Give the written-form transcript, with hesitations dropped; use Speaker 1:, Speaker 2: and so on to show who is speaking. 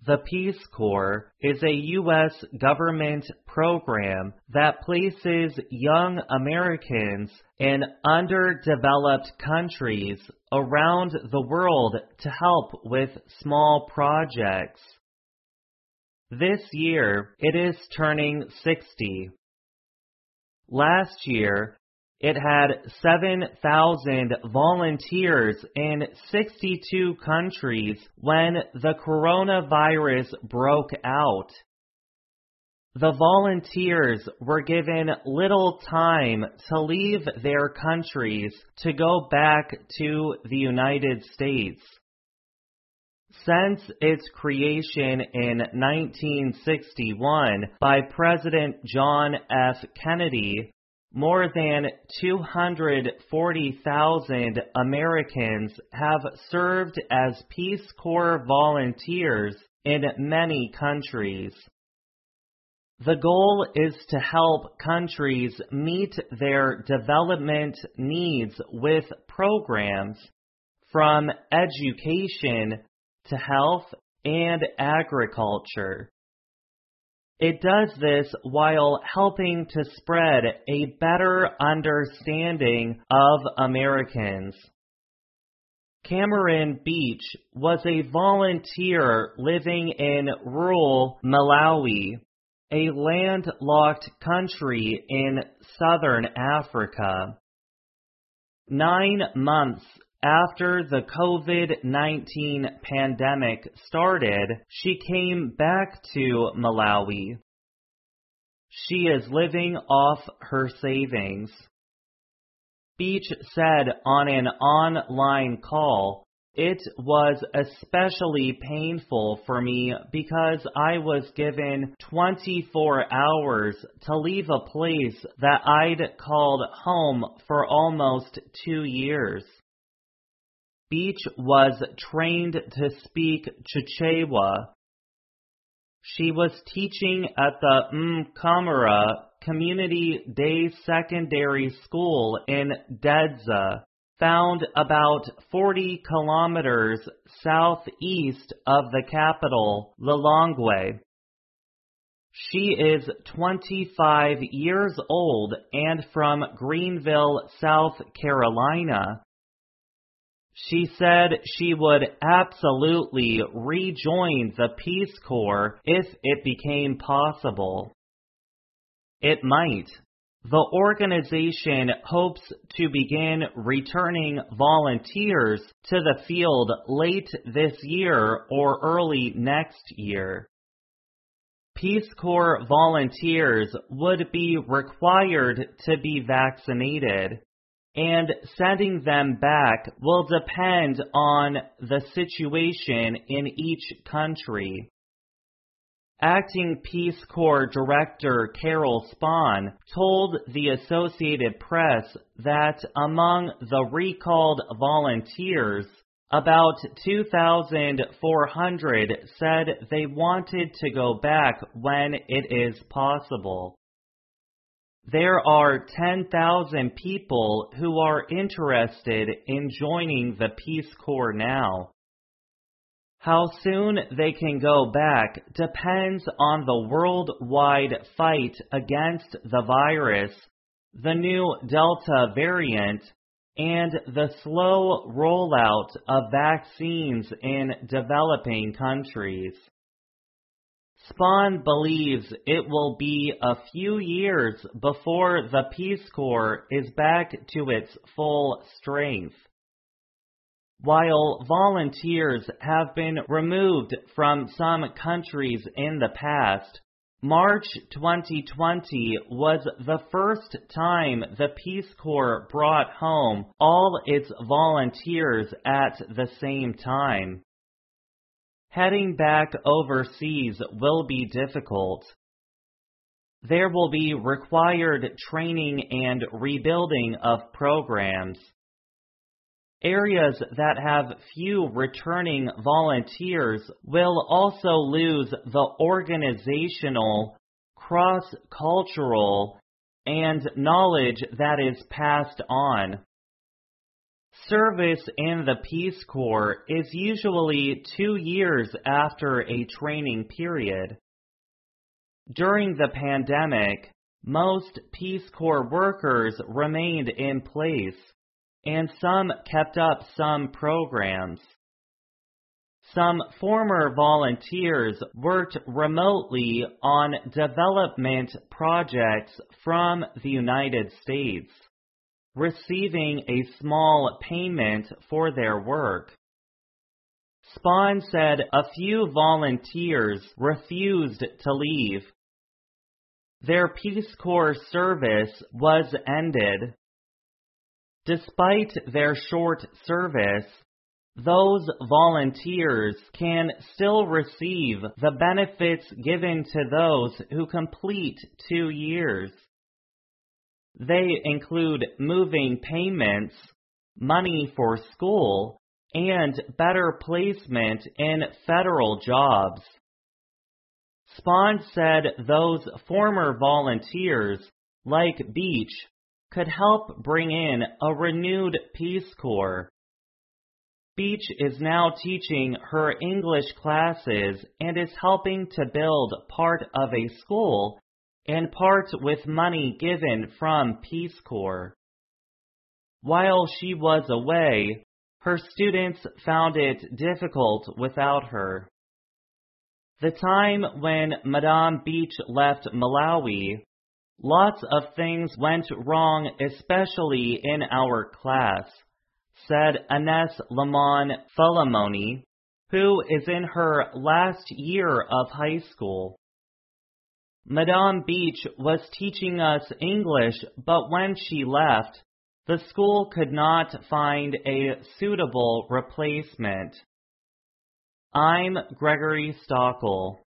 Speaker 1: The Peace Corps is a U.S. government program that places young Americans in underdeveloped countries around the world to help with small projects. This year, it is turning 60. Last year, it had 7,000 volunteers in 62 countries when the coronavirus broke out. The volunteers were given little time to leave their countries to go back to the United States. Since its creation in 1961 by President John F. Kennedy, more than 240,000 Americans have served as Peace Corps volunteers in many countries. The goal is to help countries meet their development needs with programs from education to health and agriculture. It does this while helping to spread a better understanding of Americans. Cameron Beach was a volunteer living in rural Malawi, a landlocked country in southern Africa. 9 months after the COVID-19 pandemic started, she came back to Malawi. She is living off her savings. Beach said on an online call, "It was especially painful for me because I was given 24 hours to leave a place that I'd called home for almost 2 years." Beach was trained to speak Chichewa. She was teaching at the Mkamara Community Day Secondary School in Dedza, found about 40 kilometers southeast of the capital, Lilongwe. She is 25 years old and from Greenville, South Carolina. She said she would absolutely rejoin the Peace Corps if it became possible. It might. The organization hopes to begin returning volunteers to the field late this year or early next year. Peace Corps volunteers would be required to be vaccinated, and sending them back will depend on the situation in each country. Acting Peace Corps Director Carol Spahn told the Associated Press that among the recalled volunteers, about 2,400 said they wanted to go back when it is possible. There are 10,000 people who are interested in joining the Peace Corps now. How soon they can go back depends on the worldwide fight against the virus, the new Delta variant, and the slow rollout of vaccines in developing countries. Spahn believes it will be a few years before the Peace Corps is back to its full strength. While volunteers have been removed from some countries in the past, March 2020 was the first time the Peace Corps brought home all its volunteers at the same time. Heading back overseas will be difficult. There will be required training and rebuilding of programs. Areas that have few returning volunteers will also lose the organizational, cross-cultural, and knowledge that is passed on. Service in the Peace Corps is usually 2 years after a training period. During the pandemic, most Peace Corps workers remained in place, and some kept up some programs. Some former volunteers worked remotely on development projects from the United States, receiving a small payment for their work. Spahn said a few volunteers refused to leave. Their Peace Corps service was ended. Despite their short service, those volunteers can still receive the benefits given to those who complete 2 years. They include moving payments, money for school, and better placement in federal jobs. Spahn said those former volunteers, like Beach, could help bring in a renewed Peace Corps. Beach is now teaching her English classes and is helping to build part of a school and part with money given from Peace Corps. While she was away, her students found it difficult without her. The time when Madame Beach left Malawi, lots of things went wrong, especially in our class, said Ines Lamon Fulamoni, who is in her last year of high school. Madame Beach was teaching us English, but when she left, the school could not find a suitable replacement. I'm Gregory Stockel.